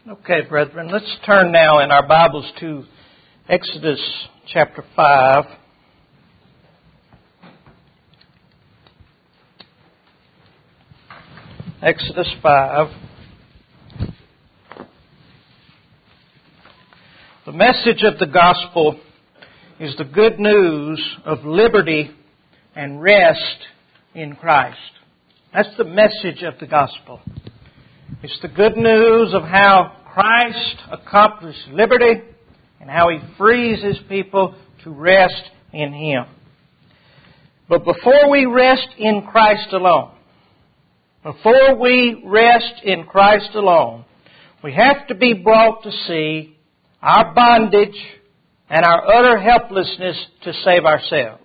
Okay, brethren, let's turn now in our Bibles to Exodus chapter 5. Exodus 5. The message of the gospel is the good news of liberty and rest in Christ. That's the message of the gospel. It's the good news of how Christ accomplished liberty and how He frees His people to rest in Him. But before we rest in Christ alone, we have to be brought to see our bondage and our utter helplessness to save ourselves.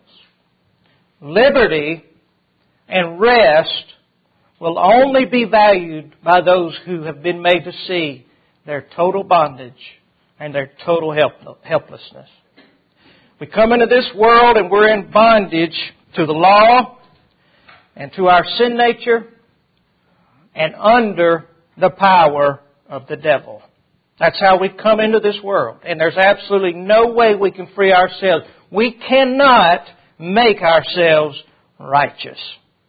Liberty and rest will only be valued by those who have been made to see their total bondage and their total helplessness. We come into this world and we're in bondage to the law and to our sin nature and under the power of the devil. That's how we come into this world. And there's absolutely no way we can free ourselves. We cannot make ourselves righteous.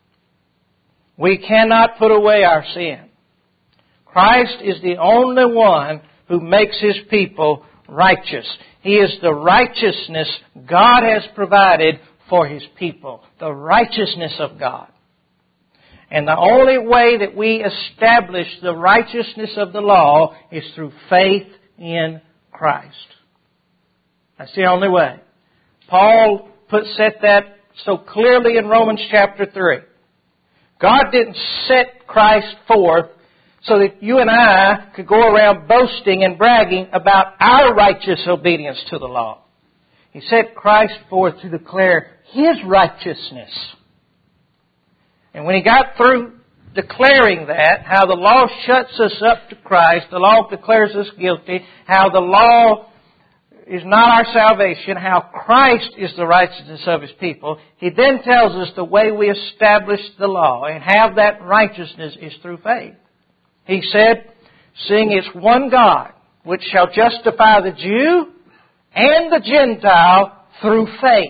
We cannot put away our sin. Christ is the only one who makes His people righteous. He is the righteousness God has provided for His people. The righteousness of God. And the only way that we establish the righteousness of the law is through faith in Christ. That's the only way. Paul set that so clearly in Romans chapter 3. God didn't set Christ forth so that you and I could go around boasting and bragging about our righteous obedience to the law. He set Christ forth to declare His righteousness. And when He got through declaring that, how the law shuts us up to Christ, the law declares us guilty, how the law is not our salvation, how Christ is the righteousness of His people, He then tells us the way we establish the law and have that righteousness is through faith. He said, seeing it's one God, which shall justify the Jew and the Gentile through faith.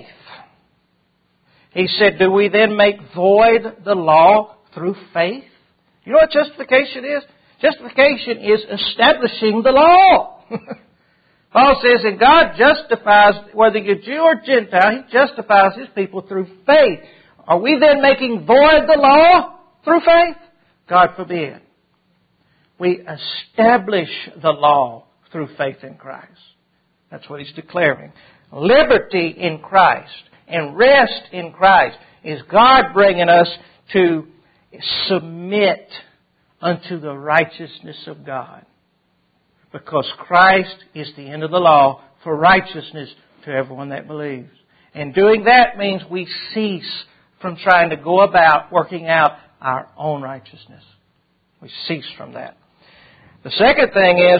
He said, do we then make void the law through faith? You know what justification is? Justification is establishing the law. Paul says that God justifies, whether you're Jew or Gentile, He justifies His people through faith. Are we then making void the law through faith? God forbid. We establish the law through faith in Christ. That's what He's declaring. Liberty in Christ and rest in Christ is God bringing us to submit unto the righteousness of God. Because Christ is the end of the law for righteousness to everyone that believes. And doing that means we cease from trying to go about working out our own righteousness. We cease from that. The second thing is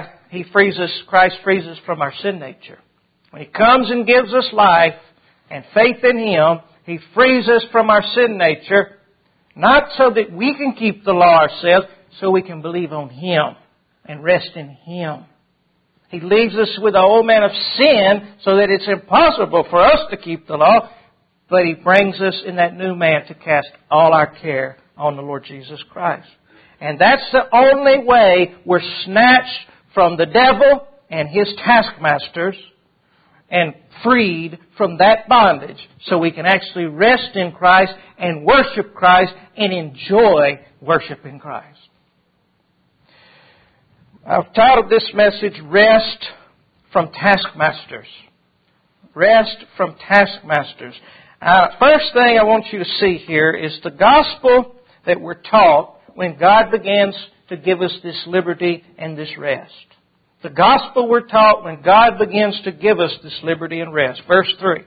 Christ frees us from our sin nature. When He comes and gives us life and faith in Him, He frees us from our sin nature, not so that we can keep the law ourselves, so we can believe on Him and rest in Him. He leaves us with the old man of sin so that it's impossible for us to keep the law, but He brings us in that new man to cast all our care on the Lord Jesus Christ. And that's the only way we're snatched from the devil and his taskmasters and freed from that bondage so we can actually rest in Christ and worship Christ and enjoy worshiping Christ. I've titled this message, Rest from Taskmasters. Rest from Taskmasters. First thing I want you to see here is the gospel that we're taught when God begins to give us this liberty and this rest. The gospel we're taught when God begins to give us this liberty and rest. Verse 3.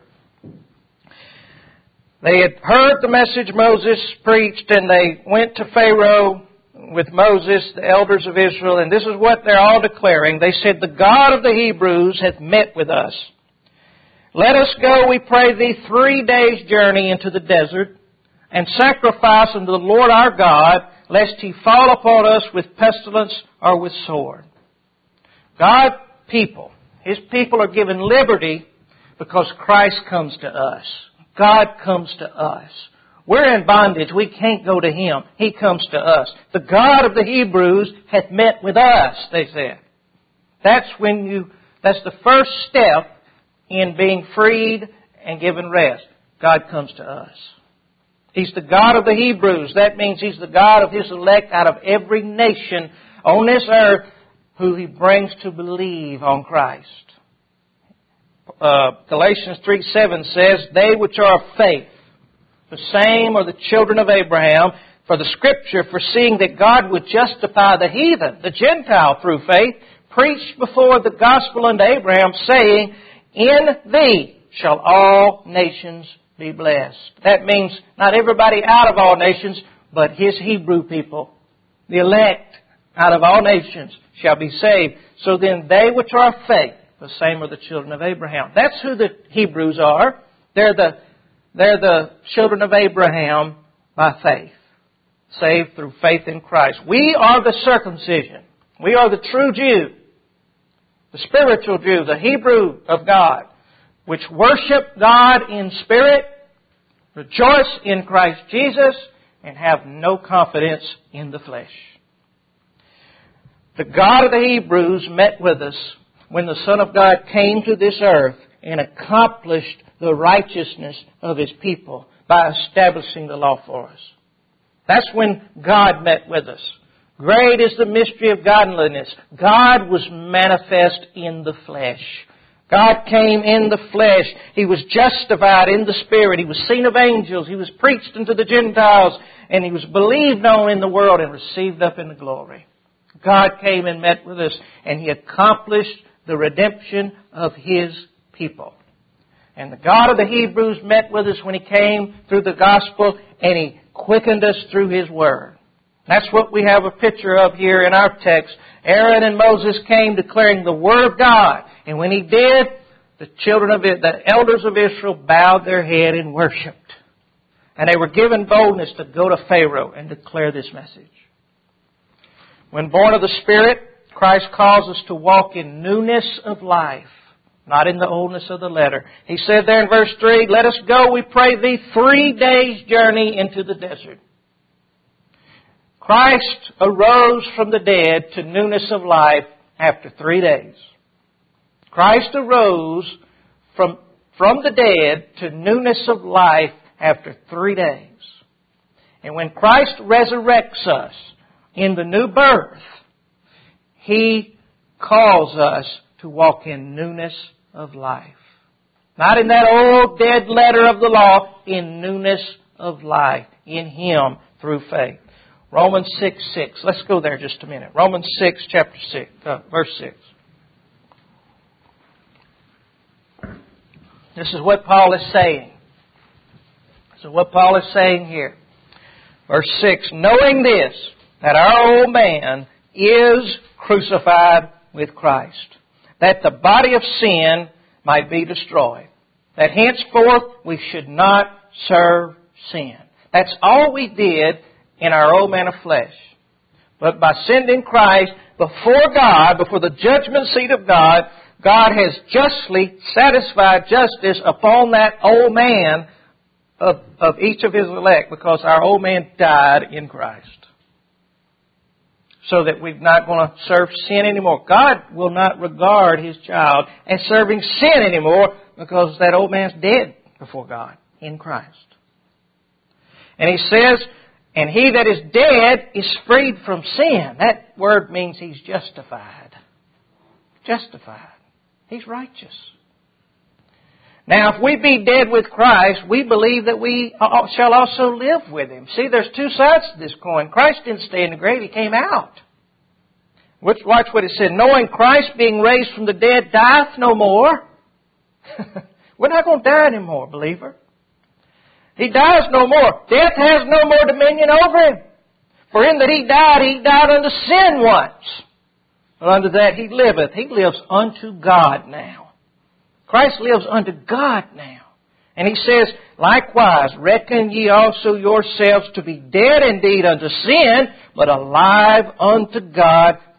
They had heard the message Moses preached, and they went to Pharaoh with Moses, the elders of Israel, and this is what they're all declaring. They said, the God of the Hebrews hath met with us. Let us go, we pray thee, 3 days' journey into the desert, and sacrifice unto the Lord our God, lest He fall upon us with pestilence or with sword. God people, His people are given liberty because Christ comes to us. God comes to us. We're in bondage. We can't go to Him. He comes to us. The God of the Hebrews hath met with us, they said. That's the first step in being freed and given rest. God comes to us. He's the God of the Hebrews. That means He's the God of His elect out of every nation on this earth who He brings to believe on Christ. Galatians 3:7 says, they which are of faith, the same are the children of Abraham. For the Scripture, foreseeing that God would justify the heathen, the Gentile, through faith, preached before the gospel unto Abraham, saying, in thee shall all nations be blessed. That means not everybody out of all nations, but His Hebrew people, the elect out of all nations, shall be saved. So then they which are of faith, the same are the children of Abraham. That's who the Hebrews are. They're the children of Abraham by faith, saved through faith in Christ. We are the circumcision. We are the true Jew, the spiritual Jew, the Hebrew of God, which worship God in spirit, rejoice in Christ Jesus, and have no confidence in the flesh. The God of the Hebrews met with us when the Son of God came to this earth and accomplished the righteousness of His people by establishing the law for us. That's when God met with us. Great is the mystery of godliness. God was manifest in the flesh. God came in the flesh. He was justified in the Spirit. He was seen of angels. He was preached unto the Gentiles. And He was believed on in the world and received up into glory. God came and met with us, and He accomplished the redemption of His people. And the God of the Hebrews met with us when He came through the gospel, and He quickened us through His Word. That's what we have a picture of here in our text. Aaron and Moses came declaring the Word of God. And when he did, the elders of Israel bowed their head and worshipped. And they were given boldness to go to Pharaoh and declare this message. When born of the Spirit, Christ calls us to walk in newness of life, not in the oldness of the letter. He said there in verse 3, let us go, we pray thee, 3 days' journey into the desert. Christ arose from the dead to newness of life after 3 days. Christ arose from the dead to newness of life after 3 days. And when Christ resurrects us in the new birth, He calls us to walk in newness of life. Not in that old dead letter of the law, in newness of life, in Him through faith. Romans 6:6. Let's go there just a minute. Romans 6, chapter 6, verse 6. This is what Paul is saying. So what Paul is saying here. Verse 6, knowing this, that our old man is crucified with Christ, that the body of sin might be destroyed, that henceforth we should not serve sin. That's all we did in our old man of flesh. But by sending Christ before God, before the judgment seat of God, God has justly satisfied justice upon that old man of each of His elect, because our old man died in Christ. So that we're not going to serve sin anymore. God will not regard His child as serving sin anymore, because that old man's dead before God in Christ. And He says, and he that is dead is freed from sin. That word means he's justified. Justified. He's righteous. Now, if we be dead with Christ, we believe that we shall also live with Him. See, there's two sides to this coin. Christ didn't stay in the grave. He came out. Watch what it said. Knowing Christ being raised from the dead dieth no more. We're not going to die anymore, believer. He dies no more. Death has no more dominion over Him. For in that He died unto sin once. But unto that He liveth. He lives unto God now. Christ lives unto God now. And He says, likewise, reckon ye also yourselves to be dead indeed unto sin, but alive unto God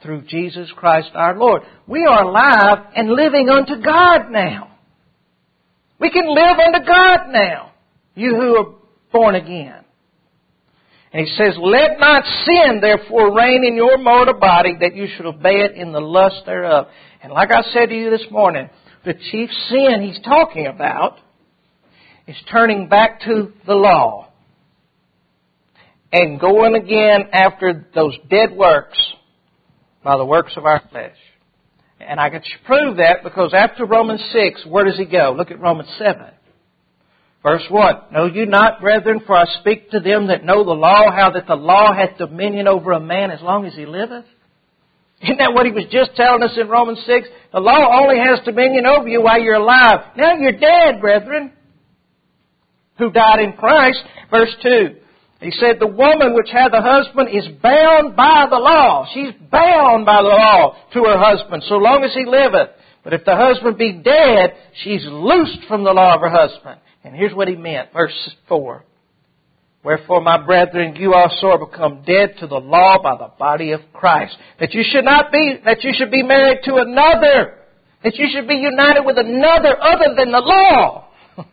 through Jesus Christ our Lord. We are alive and living unto God now. We can live unto God now, you who are born again. And he says, let not sin therefore reign in your mortal body, that you should obey it in the lust thereof. And like I said to you this morning, the chief sin he's talking about is turning back to the law and going again after those dead works by the works of our flesh. And I can prove that because after Romans 6, where does he go? Look at Romans 7. Verse 1, know you not, brethren, for I speak to them that know the law, how that the law hath dominion over a man as long as he liveth? Isn't that what he was just telling us in Romans 6? The law only has dominion over you while you're alive. Now you're dead, brethren, who died in Christ. Verse 2, he said, the woman which hath a husband is bound by the law. She's bound by the law to her husband, so long as he liveth. But if the husband be dead, she's loosed from the law of her husband. And here's what he meant, verse 4. Wherefore, my brethren, you also are become dead to the law by the body of Christ. That you should be married to another. That you should be united with another other than the law.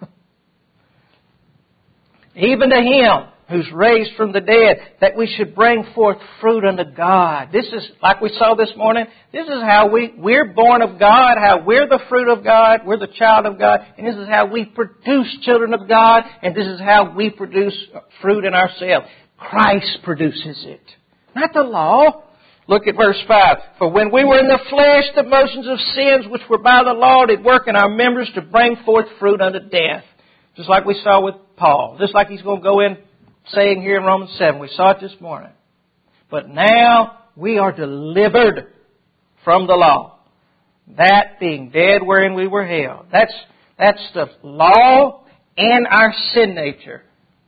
Even to him who's raised from the dead, that we should bring forth fruit unto God. This is, like we saw this morning, this is how we're born of God, how we're the fruit of God, we're the child of God, and this is how we produce children of God, and this is how we produce fruit in ourselves. Christ produces it, not the law. Look at verse 5. For when we were in the flesh, the motions of sins which were by the law did work in our members to bring forth fruit unto death. Just like we saw with Paul. Just like he's going to go in saying here in Romans 7. We saw it this morning. But now we are delivered from the law. That being dead wherein we were held. That's the law and our sin nature.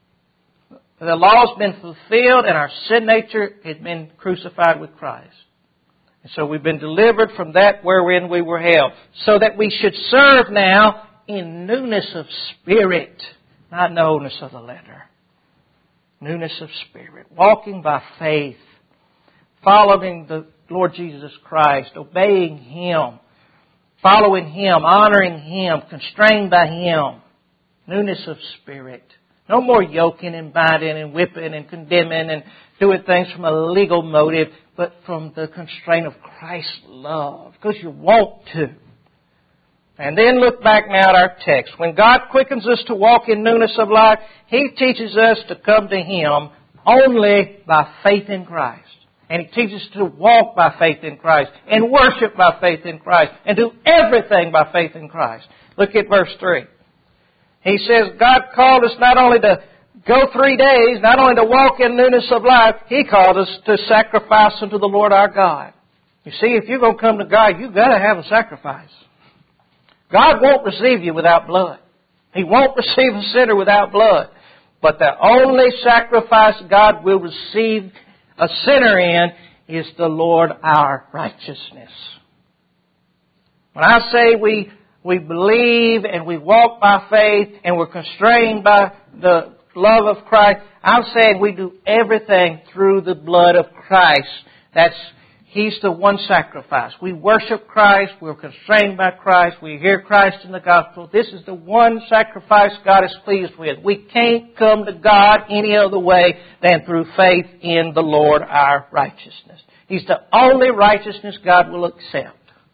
The law's been fulfilled and our sin nature has been crucified with Christ. And so we've been delivered from that wherein we were held. So that we should serve now in newness of spirit, not in the oldness of the letter. Newness of spirit. Walking by faith. Following the Lord Jesus Christ. Obeying Him. Following Him. Honoring Him. Constrained by Him. Newness of spirit. No more yoking and binding and whipping and condemning and doing things from a legal motive, but from the constraint of Christ's love. Because you want to. And then look back now at our text. When God quickens us to walk in newness of life, He teaches us to come to Him only by faith in Christ. And He teaches us to walk by faith in Christ and worship by faith in Christ and do everything by faith in Christ. Look at verse 3. He says God called us not only to go 3 days, not only to walk in newness of life, He called us to sacrifice unto the Lord our God. You see, if you're going to come to God, you've got to have a sacrifice. God won't receive you without blood. He won't receive a sinner without blood. But the only sacrifice God will receive a sinner in is the Lord our righteousness. When I say we believe and we walk by faith and we're constrained by the love of Christ, I'm saying we do everything through the blood of Christ. He's the one sacrifice. We worship Christ. We're constrained by Christ. We hear Christ in the gospel. This is the one sacrifice God is pleased with. We can't come to God any other way than through faith in the Lord our righteousness. He's the only righteousness God will accept.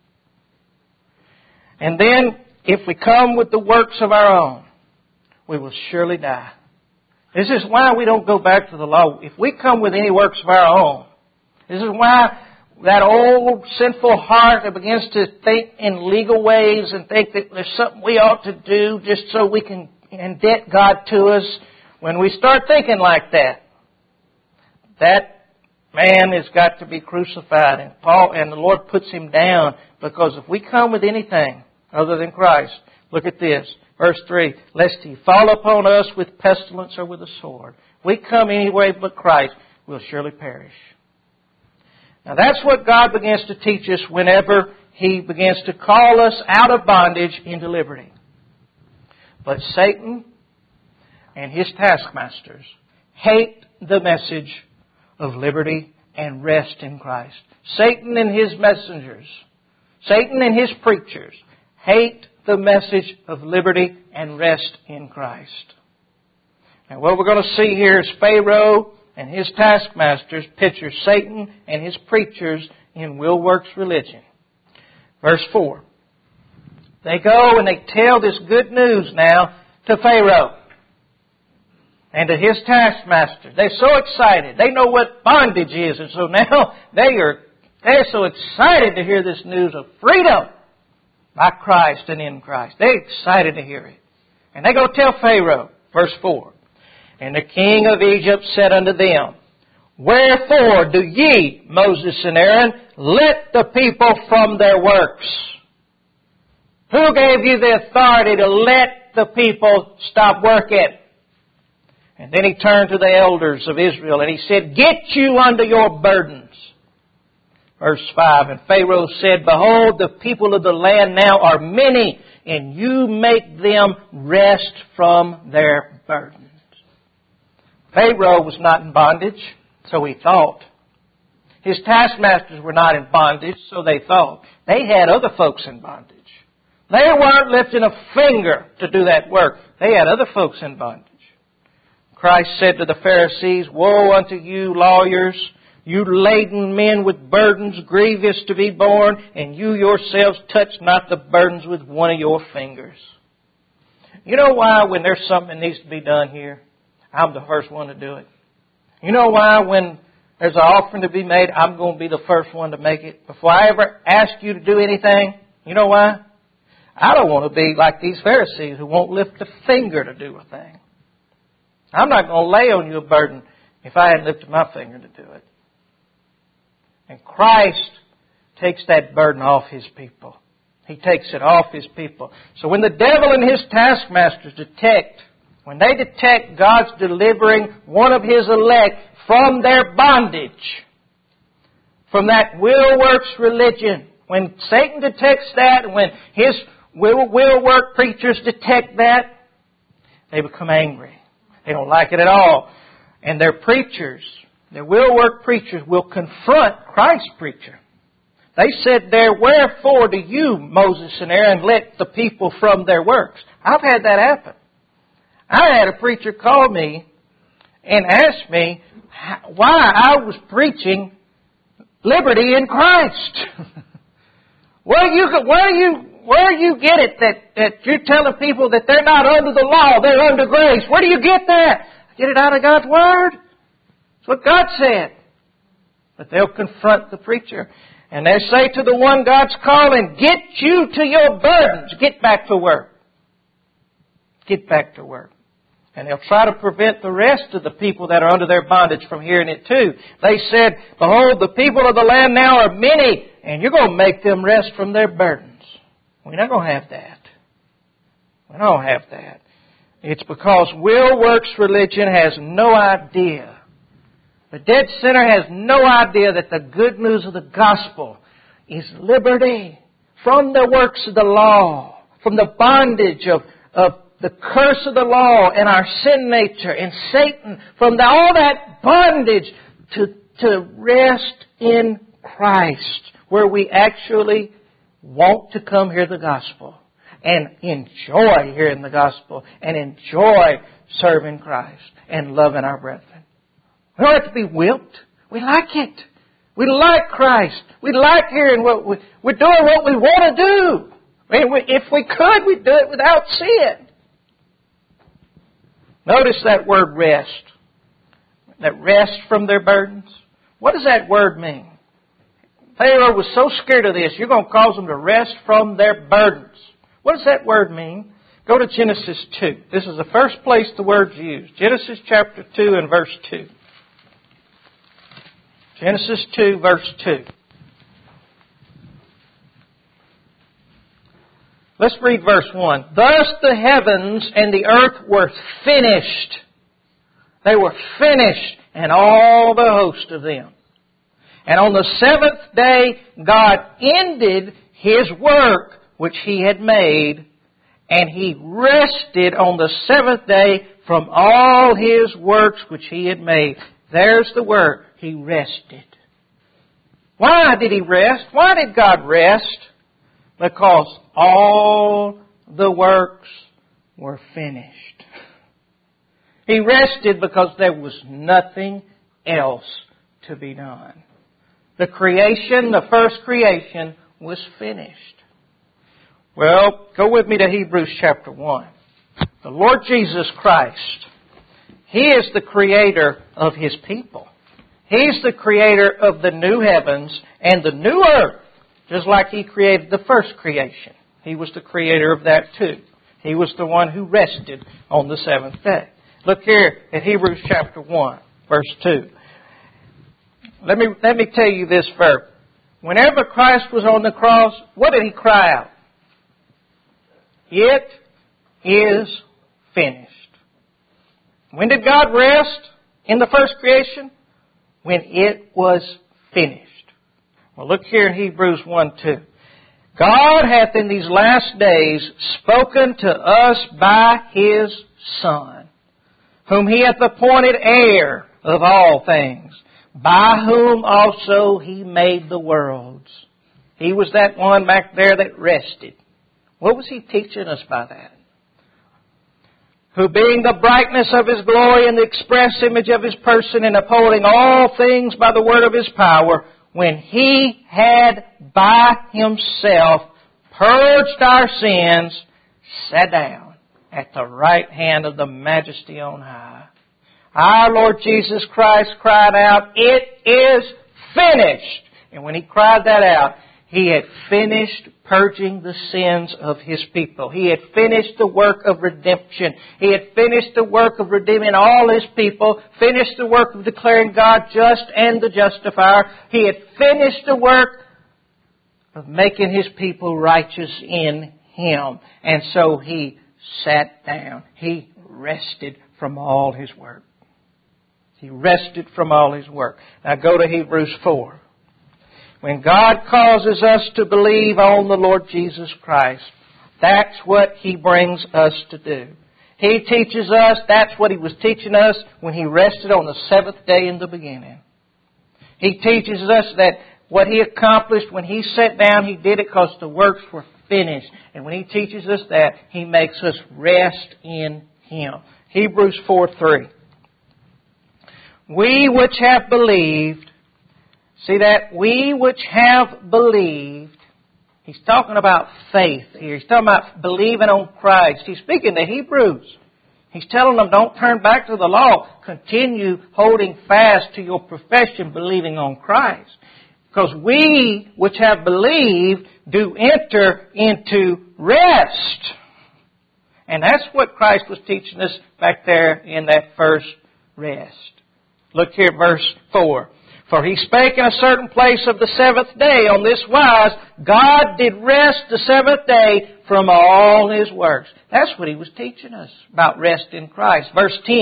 And then, if we come with the works of our own, we will surely die. This is why we don't go back to the law. If we come with any works of our own, this is why that old sinful heart that begins to think in legal ways and think that there's something we ought to do just so we can indebt God to us. When we start thinking like that, that man has got to be crucified. And the Lord puts him down, because if we come with anything other than Christ, look at this. Verse 3, lest He fall upon us with pestilence or with a sword. We come any way but Christ, we'll surely perish. Now that's what God begins to teach us whenever He begins to call us out of bondage into liberty. But Satan and his taskmasters hate the message of liberty and rest in Christ. Satan and his messengers, Satan and his preachers hate the message of liberty and rest in Christ. And what we're going to see here is Pharaoh and his taskmasters picture Satan and his preachers in Will Works religion. Verse 4. They go and they tell this good news now to Pharaoh and to his taskmasters. They're so excited. They know what bondage is. And so now they're so excited to hear this news of freedom by Christ and in Christ. They're excited to hear it. And they go tell Pharaoh, verse 4. And the king of Egypt said unto them, Wherefore do ye, Moses and Aaron, let the people from their works? Who gave you the authority to let the people stop working? And then he turned to the elders of Israel and he said, Get you unto your burdens. Verse 5, And Pharaoh said, Behold, the people of the land now are many, and you make them rest from their burdens. Pharaoh was not in bondage, so he thought. His taskmasters were not in bondage, so they thought. They had other folks in bondage. They weren't lifting a finger to do that work. They had other folks in bondage. Christ said to the Pharisees, Woe unto you, lawyers, you laden men with burdens grievous to be borne, and you yourselves touch not the burdens with one of your fingers. You know why when there's something that needs to be done here, I'm the first one to do it? You know why when there's an offering to be made, I'm going to be the first one to make it? Before I ever ask you to do anything, you know why? I don't want to be like these Pharisees who won't lift a finger to do a thing. I'm not going to lay on you a burden if I hadn't lifted my finger to do it. And Christ takes that burden off His people. He takes it off His people. So when the devil and his taskmasters detect God's delivering one of His elect from their bondage, from that will works religion, when Satan detects that, and when his will work preachers detect that, they become angry. They don't like it at all. And their preachers, their will work preachers, will confront Christ's preacher. They said there, Wherefore do you, Moses and Aaron, let the people from their works? I've had that happen. I had a preacher call me and ask me why I was preaching liberty in Christ. Where you get it that you're telling people that they're not under the law, they're under grace? Where do you get that? I get it out of God's Word. It's what God said. But they'll confront the preacher. And they say to the one God's calling, Get you to your burdens. Get back to work. Get back to work. And they'll try to prevent the rest of the people that are under their bondage from hearing it too. They said, Behold, the people of the land now are many, and you're going to make them rest from their burdens. We're not going to have that. We don't have that. It's because will works religion has no idea. The dead sinner has no idea that the good news of the gospel is liberty from the works of the law, from the bondage of the curse of the law and our sin nature and Satan, from all that bondage to rest in Christ, where we actually want to come hear the gospel and enjoy hearing the gospel and enjoy serving Christ and loving our brethren. We don't have to be whipped. We like it. We like Christ. We like hearing what we're doing what we want to do. I mean, if we could, we'd do it without sin. Notice that word rest. That rest from their burdens. What does that word mean? Pharaoh was so scared of this, you're going to cause them to rest from their burdens. What does that word mean? Go to Genesis 2. This is the first place the word's used. Genesis chapter 2 and verse 2. Genesis 2, verse 2. Let's read verse 1. Thus the heavens and the earth were finished. They were finished, and all the host of them. And on the seventh day God ended His work which He had made, and He rested on the seventh day from all His works which He had made. There's the word. He rested. Why did He rest? Why did God rest? Because all the works were finished. He rested because there was nothing else to be done. The creation, the first creation, was finished. Well, go with me to Hebrews chapter 1. The Lord Jesus Christ, He is the creator of His people. He's the creator of the new heavens and the new earth, just like He created the first creation. He was the creator of that too. He was the one who rested on the seventh day. Look here at Hebrews chapter 1, verse 2. Let me tell you this verse. Whenever Christ was on the cross, what did He cry out? It is finished. When did God rest in the first creation? When it was finished. Well, look here in Hebrews 1:2. God hath in these last days spoken to us by His Son, whom He hath appointed heir of all things, by whom also He made the worlds. He was that one back there that rested. What was He teaching us by that? Who being the brightness of His glory and the express image of His person, and upholding all things by the word of His power, when He had by Himself purged our sins, sat down at the right hand of the Majesty on high. Our Lord Jesus Christ cried out, it is finished. And when He cried that out, He had finished purging the sins of His people. He had finished the work of redemption. He had finished the work of redeeming all His people, finished the work of declaring God just and the justifier. He had finished the work of making His people righteous in Him. And so He sat down. He rested from all His work. He rested from all His work. Now go to Hebrews 4. When God causes us to believe on the Lord Jesus Christ, that's what He brings us to do. He teaches us, that's what He was teaching us when He rested on the seventh day in the beginning. He teaches us that what He accomplished when He sat down, He did it because the works were finished. And when He teaches us that, He makes us rest in Him. Hebrews 4:3. We which have believed, see that? We which have believed. He's talking about faith here. He's talking about believing on Christ. He's speaking to Hebrews. He's telling them, don't turn back to the law. Continue holding fast to your profession, believing on Christ. Because we which have believed do enter into rest. And that's what Christ was teaching us back there in that first rest. Look here at verse 4. For He spake in a certain place of the seventh day on this wise, God did rest the seventh day from all His works. That's what He was teaching us about rest in Christ. Verse 10.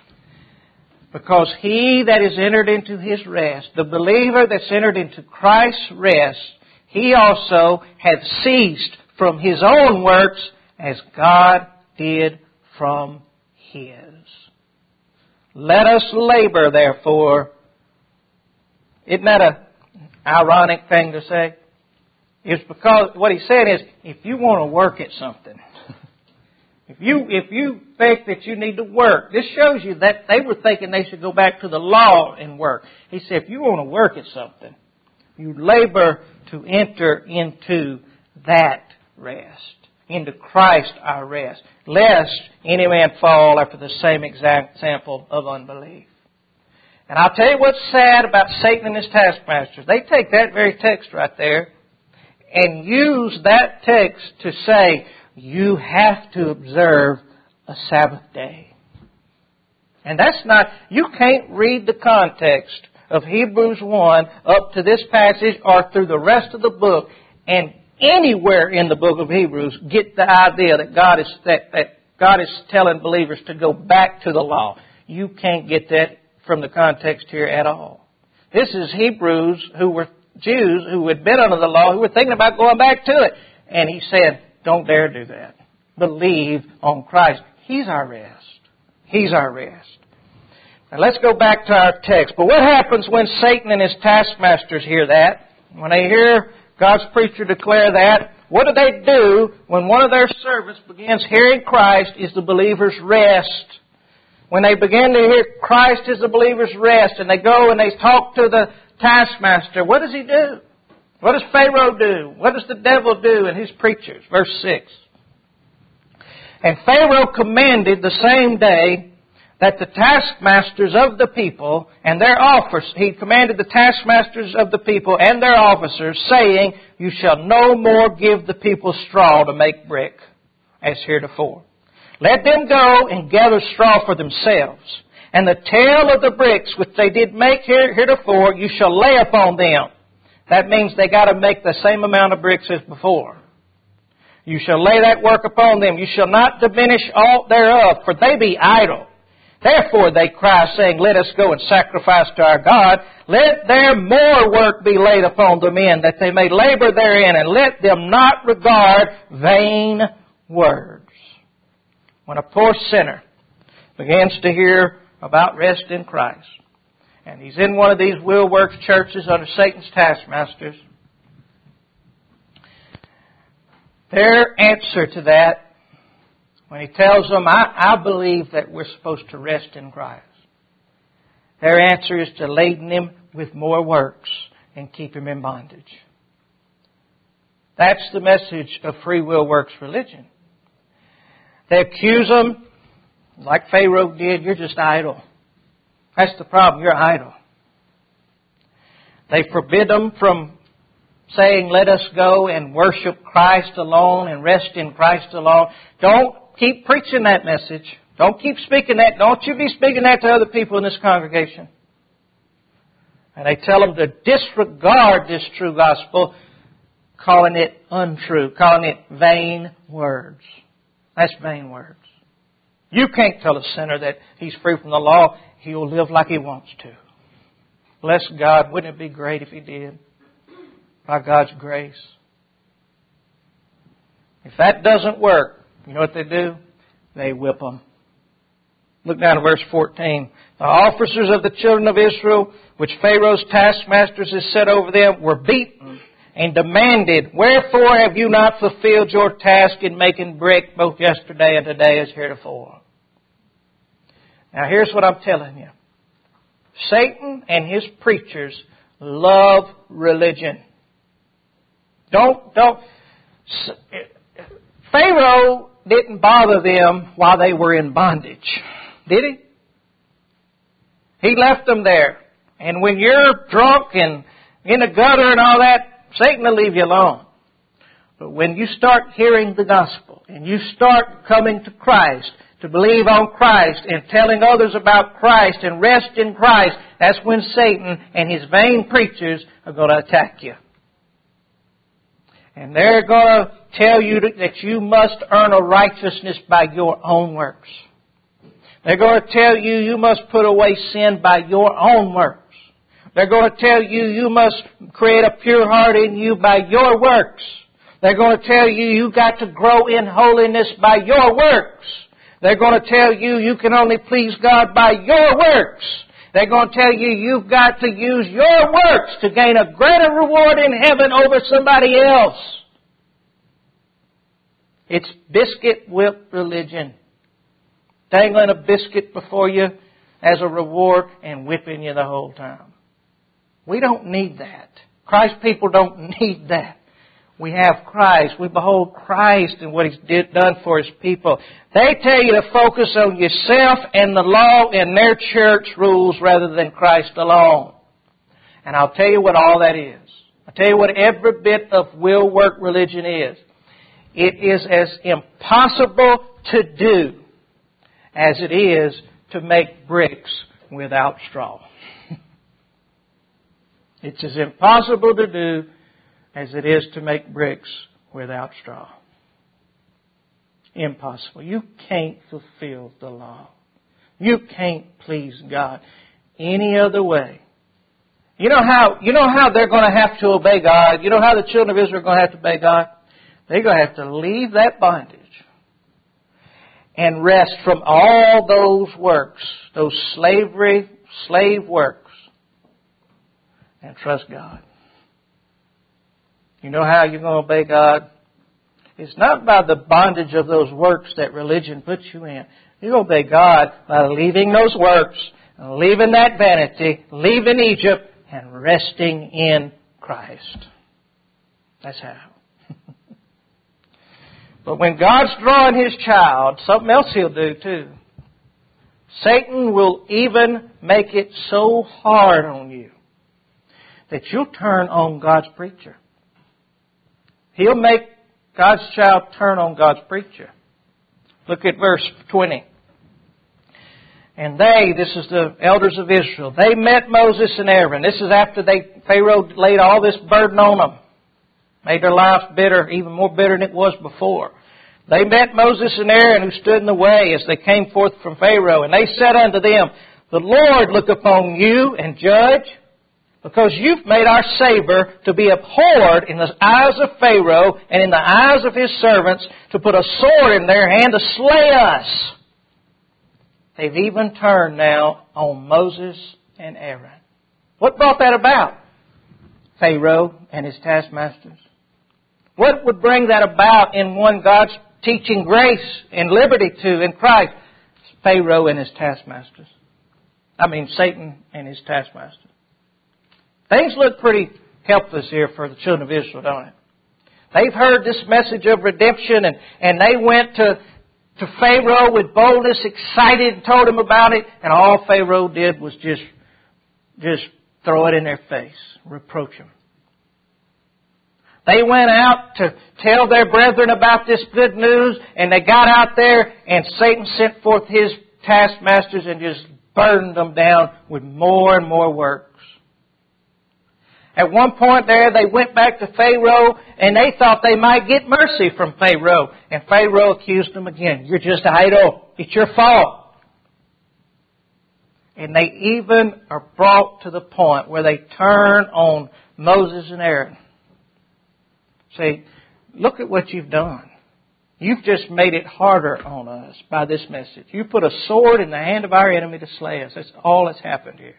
Because he that is entered into His rest, the believer that's entered into Christ's rest, he also hath ceased from his own works as God did from His. Let us labor, therefore. Isn't that an ironic thing to say? It's because what he's saying is, if you want to work at something, if you think that you need to work, this shows you that they were thinking they should go back to the law and work. He said, if you want to work at something, you labor to enter into that rest, into Christ our rest, lest any man fall after the same exact example of unbelief. And I'll tell you what's sad about Satan and his taskmasters. They take that very text right there and use that text to say, you have to observe a Sabbath day. And that's not, you can't read the context of Hebrews 1 up to this passage or through the rest of the book and anywhere in the book of Hebrews get the idea that God is telling believers to go back to the law. You can't get that from the context here at all. This is Hebrews who were Jews who had been under the law, who were thinking about going back to it. And he said, don't dare do that. Believe on Christ. He's our rest. He's our rest. And let's go back to our text. But what happens when Satan and his taskmasters hear that? When they hear God's preacher declare that, what do? When one of their servants begins hearing Christ is the believer's rest. When they begin to hear Christ is the believer's rest, and they go and they talk to the taskmaster, what does he do? What does Pharaoh do? What does the devil do in his preachers? Verse 6. And Pharaoh commanded the same day that the taskmasters of the people and their officers, he commanded the taskmasters of the people and their officers, saying, you shall no more give the people straw to make brick, as heretofore. Let them go and gather straw for themselves. And the tale of the bricks which they did make heretofore, you shall lay upon them. That means they got to make the same amount of bricks as before. You shall lay that work upon them. You shall not diminish aught thereof, for they be idle. Therefore they cry, saying, let us go and sacrifice to our God. Let their more work be laid upon the men, that they may labor therein, and let them not regard vain words. When a poor sinner begins to hear about rest in Christ, and he's in one of these will works churches under Satan's taskmasters, their answer to that, when he tells them, I believe that we're supposed to rest in Christ, their answer is to laden him with more works and keep him in bondage. That's the message of free will works religion. They accuse them, like Pharaoh did, you're just idle. That's the problem, you're idle. They forbid them from saying, let us go and worship Christ alone and rest in Christ alone. Don't keep preaching that message. Don't keep speaking that. Don't you be speaking that to other people in this congregation. And they tell them to disregard this true gospel, calling it untrue, calling it vain words. That's vain words. You can't tell a sinner that he's free from the law. He'll live like he wants to. Bless God. Wouldn't it be great if he did? By God's grace. If that doesn't work, you know what they do? They whip them. Look down to verse 14. The officers of the children of Israel, which Pharaoh's taskmasters had set over them, were beaten and demanded, wherefore have you not fulfilled your task in making brick both yesterday and today as heretofore? Now here's what I'm telling you. Satan and his preachers love religion. Pharaoh didn't bother them while they were in bondage, did he? He left them there. And when you're drunk and in the gutter and all that, Satan will leave you alone. But when you start hearing the gospel and you start coming to Christ, to believe on Christ and telling others about Christ and rest in Christ, that's when Satan and his vain preachers are going to attack you. And they're going to tell you that you must earn a righteousness by your own works. They're going to tell you you must put away sin by your own works. They're going to tell you you must create a pure heart in you by your works. They're going to tell you you got to grow in holiness by your works. They're going to tell you you can only please God by your works. They're going to tell you you've got to use your works to gain a greater reward in heaven over somebody else. It's biscuit whip religion. Dangling a biscuit before you as a reward and whipping you the whole time. We don't need that. Christ people don't need that. We have Christ. We behold Christ and what He's done for His people. They tell you to focus on yourself and the law and their church rules rather than Christ alone. And I'll tell you what all that is. I'll tell you what every bit of will work religion is. It is as impossible to do as it is to make bricks without straw. It's as impossible to do as it is to make bricks without straw. Impossible. You can't fulfill the law. You can't please God any other way. You know how they're going to have to obey God? You know how the children of Israel are going to have to obey God? They're going to have to leave that bondage and rest from all those works, those slave works, and trust God. You know how you're going to obey God? It's not by the bondage of those works that religion puts you in. You obey God by leaving those works, leaving that vanity, leaving Egypt, and resting in Christ. That's how. But when God's drawing His child, something else He'll do too. Satan will even make it so hard on you that you'll turn on God's preacher. He'll make God's child turn on God's preacher. Look at verse 20. And this is the elders of Israel, they met Moses and Aaron. This is after Pharaoh laid all this burden on them. Made their lives bitter, even more bitter than it was before. They met Moses and Aaron who stood in the way as they came forth from Pharaoh. And they said unto them, the Lord look upon you and judge, because you've made our savor to be abhorred in the eyes of Pharaoh and in the eyes of his servants, to put a sword in their hand to slay us. They've even turned now on Moses and Aaron. What brought that about? Pharaoh and his taskmasters. What would bring that about in one God's teaching grace and liberty to in Christ? Pharaoh and his taskmasters. Satan and his taskmasters. Things look pretty helpless here for the children of Israel, don't it? They've heard this message of redemption and they went to Pharaoh with boldness, excited, and told him about it. And all Pharaoh did was just throw it in their face, reproach them. They went out to tell their brethren about this good news, and they got out there, and Satan sent forth his taskmasters and just burdened them down with more and more works. At one point there, they went back to Pharaoh, and they thought they might get mercy from Pharaoh. And Pharaoh accused them again. You're just idle. It's your fault. And they even are brought to the point where they turn on Moses and Aaron. Say, look at what you've done. You've just made it harder on us by this message. You put a sword in the hand of our enemy to slay us. That's all that's happened here.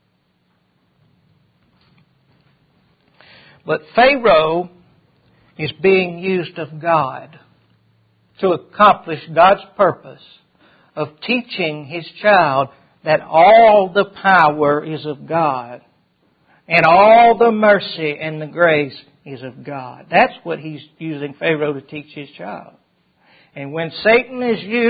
But Pharaoh is being used of God to accomplish God's purpose of teaching His child that all the power is of God and all the mercy and the grace is of God. That's what He's using Pharaoh to teach His child. And when Satan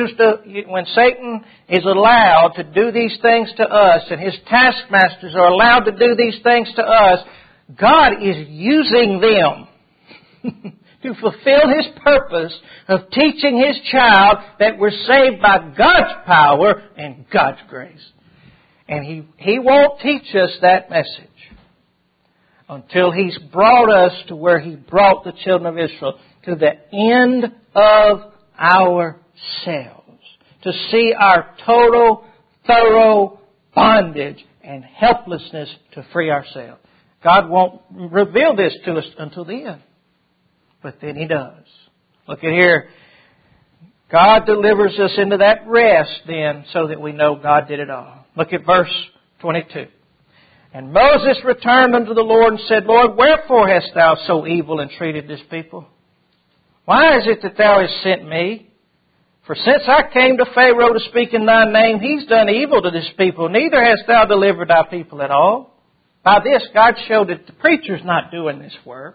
is allowed to do these things to us, and his taskmasters are allowed to do these things to us, God is using them to fulfill His purpose of teaching His child that we're saved by God's power and God's grace. And He won't teach us that message until He's brought us to where He brought the children of Israel, to the end of ourselves, to see our total, thorough bondage and helplessness to free ourselves. God won't reveal this to us until the end. But then He does. Look at here. God delivers us into that rest then so that we know God did it all. Look at verse 22. And Moses returned unto the Lord and said, Lord, wherefore hast Thou so evil entreated this people? Why is it that Thou hast sent me? For since I came to Pharaoh to speak in Thy name, he's done evil to this people. Neither hast Thou delivered Thy people at all. By this, God showed that the preacher's not doing this work.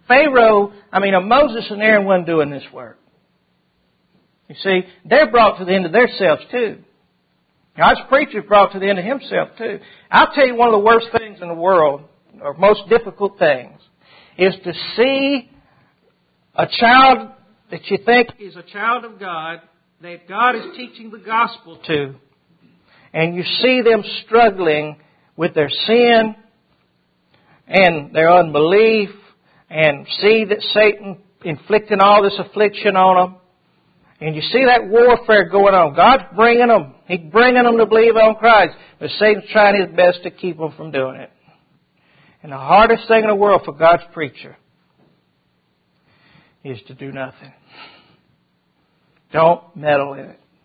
Moses and Aaron weren't doing this work. You see, they're brought to the end of themselves too. God's preacher's brought to the end of himself too. I'll tell you one of the worst things in the world, or most difficult things, is to see a child that you think is a child of God, that God is teaching the gospel to, and you see them struggling with their sin and their unbelief, and see that Satan inflicting all this affliction on them. And you see that warfare going on. God's bringing them. He's bringing them to believe on Christ. But Satan's trying his best to keep them from doing it. And the hardest thing in the world for God's preacher is to do nothing. Don't meddle in it.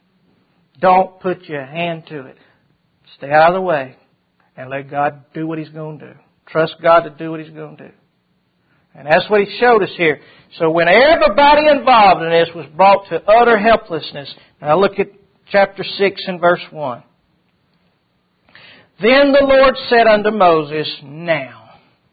Don't put your hand to it. Stay out of the way and let God do what He's going to do. Trust God to do what He's going to do. And that's what He showed us here. So when everybody involved in this was brought to utter helplessness, now look at chapter 6 and verse 1. Then the Lord said unto Moses, Now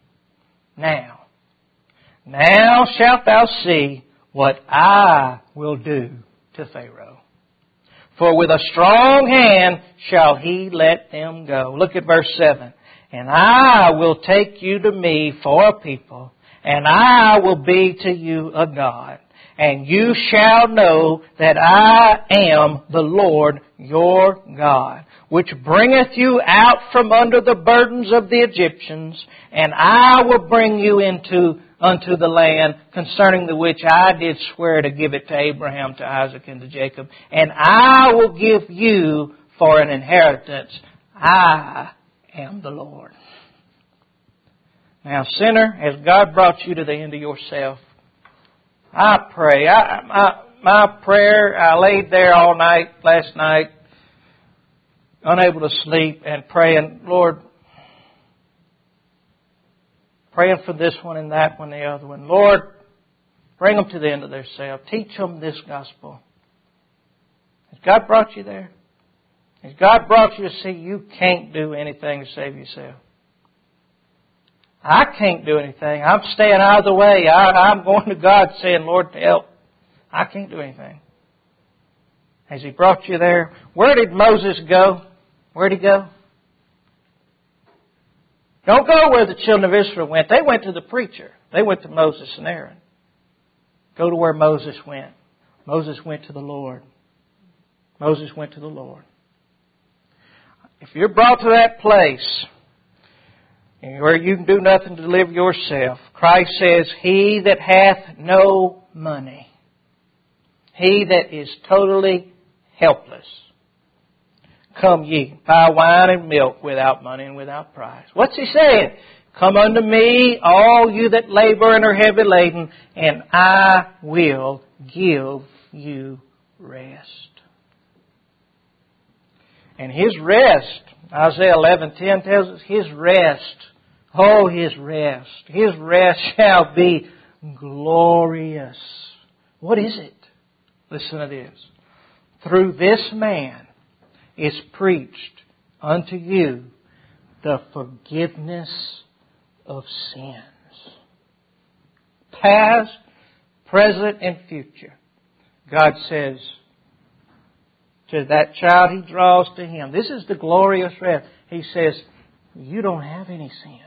shalt thou see what I will do to Pharaoh. For with a strong hand shall he let them go. Look at verse 7. And I will take you to me for a people, and I will be to you a God. And you shall know that I am the Lord your God, which bringeth you out from under the burdens of the Egyptians, and I will bring you unto the land concerning the which I did swear to give it to Abraham, to Isaac, and to Jacob. And I will give you for an inheritance. I am the Lord. Now, sinner, has God brought you to the end of yourself? I pray. My prayer, I laid there all night, last night, unable to sleep, and praying, Lord, praying for this one and that one and the other one. Lord, bring them to the end of themselves. Teach them this gospel. Has God brought you there? Has God brought you to see you can't do anything to save yourself? I can't do anything. I'm staying out of the way. I'm going to God saying, Lord, help. I can't do anything. Has He brought you there? Where did Moses go? Where did he go? Don't go where the children of Israel went. They went to the preacher. They went to Moses and Aaron. Go to where Moses went. Moses went to the Lord. Moses went to the Lord. If you're brought to that place where you can do nothing to deliver yourself, Christ says, He that hath no money, he that is totally helpless, come ye, buy wine and milk without money and without price. What's He saying? Come unto me, all you that labor and are heavy laden, and I will give you rest. And His rest, Isaiah 11:10 tells us, His rest, His rest shall be glorious. What is it? Listen to this. Through this man is preached unto you the forgiveness of sins. Past, present, and future. God says to that child He draws to Him, this is the glorious rest. He says, you don't have any sin.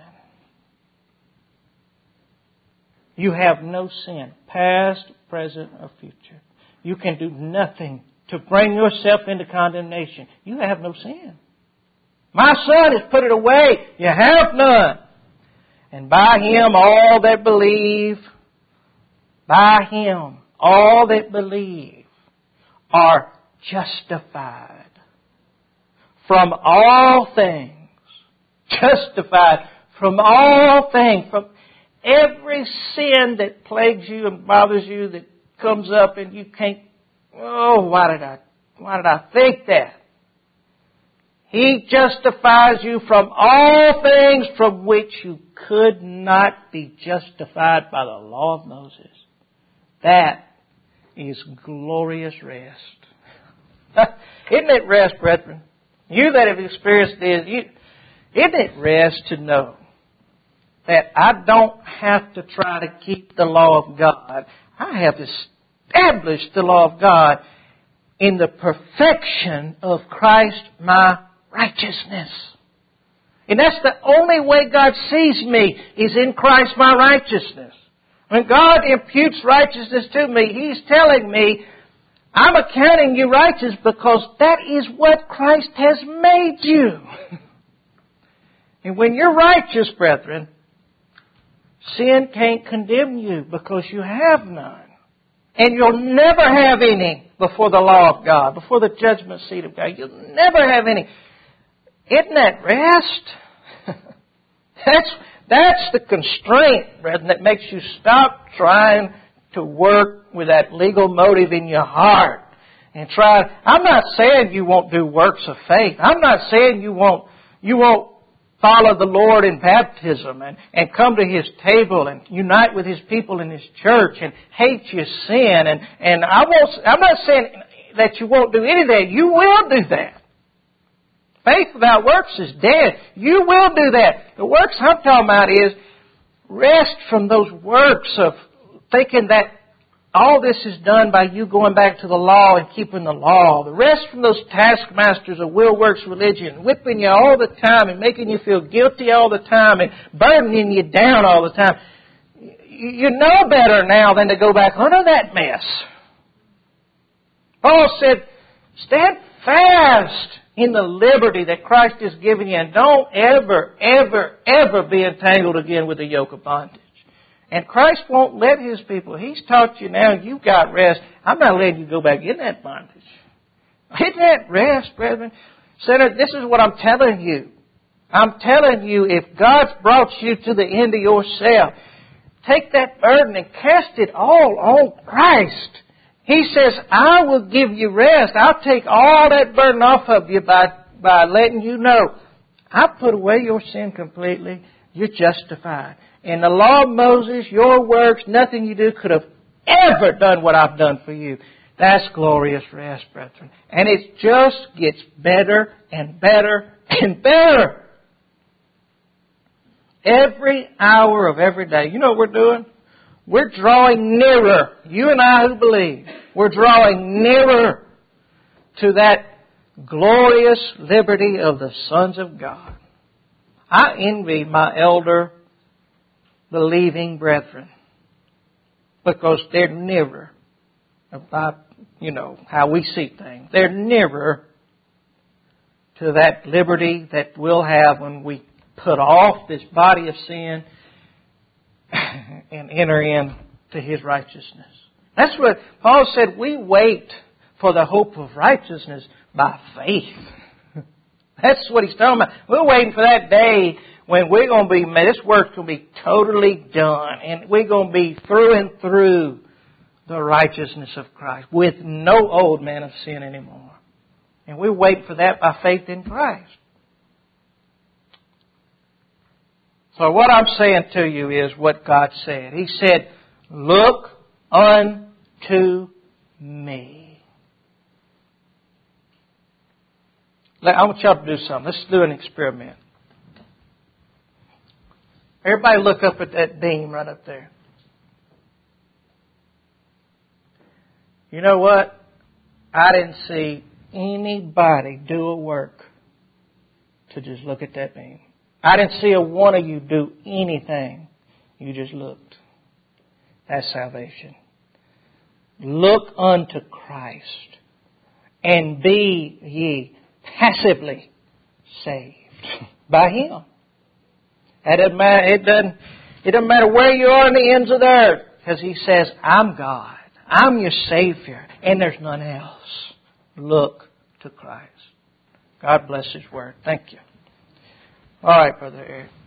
You have no sin, past, present, or future. You can do nothing to bring yourself into condemnation. You have no sin. My Son has put it away. You have none. And by Him all that believe, by Him all that believe are justified from all things. Justified from all things. From every sin that plagues you and bothers you, that comes up and you can't, why did I think that? He justifies you from all things from which you could not be justified by the law of Moses. That is glorious rest. Isn't it rest, brethren? You that have experienced this, isn't it rest to know that I don't have to try to keep the law of God? I have established the law of God in the perfection of Christ my righteousness. And that's the only way God sees me, is in Christ my righteousness. When God imputes righteousness to me, He's telling me, I'm accounting you righteous because that is what Christ has made you. And when you're righteous, brethren, sin can't condemn you because you have none. And you'll never have any before the law of God, before the judgment seat of God. You'll never have any. Isn't that rest? That's the constraint, brethren, that makes you stop trying to work with that legal motive in your heart and try. I'm not saying you won't do works of faith. I'm not saying you won't follow the Lord in baptism and come to His table and unite with His people in His church and hate your sin. And I'm not saying that you won't do any of that. You will do that. Faith without works is dead. You will do that. The works I'm talking about is rest from those works of thinking that all this is done by you going back to the law and keeping the law. The rest from those taskmasters of will works religion, whipping you all the time and making you feel guilty all the time and burdening you down all the time. You know better now than to go back under that mess. Paul said, stand fast in the liberty that Christ has given you, and don't ever, ever, ever be entangled again with the yoke of bondage. And Christ won't let His people. He's taught you now you've got rest. I'm not letting you go back in that bondage. Isn't that rest, brethren? Sinner, this is what I'm telling you. I'm telling you, if God's brought you to the end of yourself, take that burden and cast it all on Christ. He says, I will give you rest. I'll take all that burden off of you by letting you know, I've put away your sin completely. You're justified. In the law of Moses, your works, nothing you do could have ever done what I've done for you. That's glorious rest, brethren. And it just gets better and better and better. Every hour of every day. You know what we're doing? We're drawing nearer. You and I who believe. We're drawing nearer to that glorious liberty of the sons of God. I envy my elder believing brethren because they're nearer about, how we see things. They're nearer to that liberty that we'll have when we put off this body of sin and enter into His righteousness. That's what Paul said. We wait for the hope of righteousness by faith. That's what he's talking about. We're waiting for that day when we're going to be, this work's going to be totally done. And we're going to be through and through the righteousness of Christ with no old man of sin anymore. And we wait for that by faith in Christ. So what I'm saying to you is what God said. He said, look unto me. I want y'all to do something. Let's do an experiment. Everybody look up at that beam right up there. You know what? I didn't see anybody do a work to just look at that beam. I didn't see a one of you do anything. You just looked. That's salvation. Look unto Christ and be ye passively saved by Him. It doesn't matter where you are in the ends of the earth, because He says, I'm God. I'm your Savior, and there's none else. Look to Christ. God bless His Word. Thank you. All right, Brother Eric.